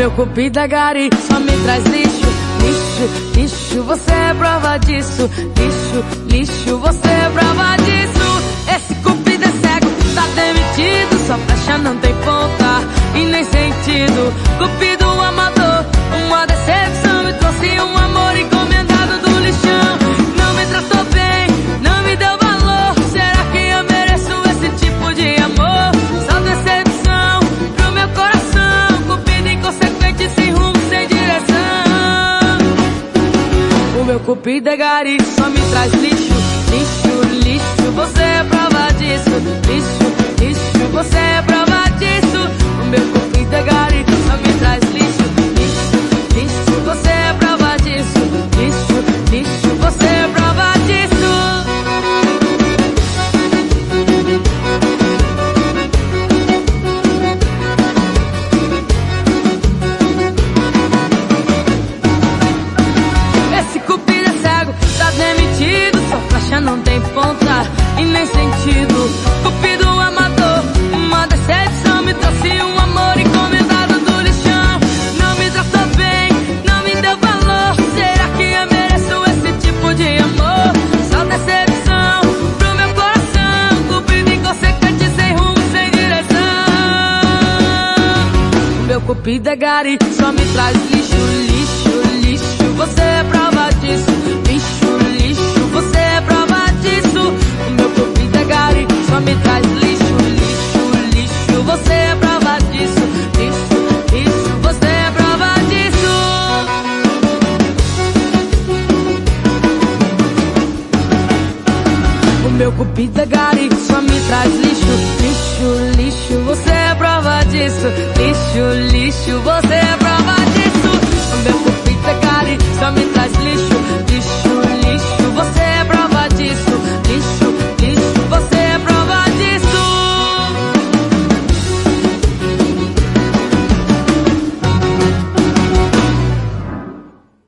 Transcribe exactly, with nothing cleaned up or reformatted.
meu cupido é gari, só me traz lixo. Lixo, lixo, você é prova disso. Lixo, lixo, você é prova disso. Esse cupido é cego, tá demitido. Sua flecha não tem ponta e nem sentido. Cupido amador, uma decepção. Me trouxe um amor encomendado do lixão. Não me tratou bem, não me deu valor. Será que eu mereço esse tipo de amor? Só decepção pro meu coração. Cupido inconsequente, sem rumo, sem direção. O meu cupido é gari, só me traz lixo. Lixo, lixo, você é prova disso. Lixo, lixo, você é prova disso. O meu cupido é gari, só me traz lixo. Lixo, lixo, você é prova disso. Lixo, lixo, você é prova disso. Esse cupido é cego, tá demitido. Sua flecha não tem ponta e nem sentido. Cupido amador, uma decepção. Me trouxe um amor encomendado do lixão. Não me tratou bem, não me deu valor. Será que eu mereço esse tipo de amor? Só decepção pro meu coração. Cupido inconsequente, sem rumo, sem direção. O meu cupido é gari, só me traz lixo. Lixo, lixo, você é prova disso. Lixo, lixo, você é prova disso. O meu cupido é gari, só me traz lixo. Lixo, lixo, você é prova disso. Lixo, lixo, você é prova disso. O meu cupido é gari, só me traz lixo. Lixo, lixo, você é prova disso. Lixo, lixo, você